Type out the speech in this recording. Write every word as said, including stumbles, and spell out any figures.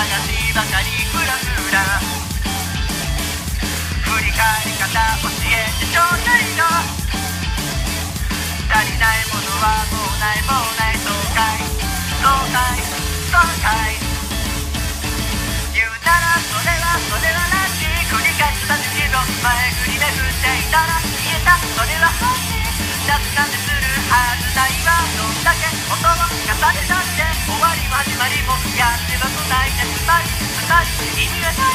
しばかりフラフラ振り返り方教えてちょうだいよ足りないものはもうないもうないそうかいそうかいそうかい言うならそれはそれはらしい繰り返したけど前振りで振っていたら消えたそれは本心夏なんでするはずないわどんだけ音を重ねたって終わりも始まりもやっては来ないでつまりつまり意味がない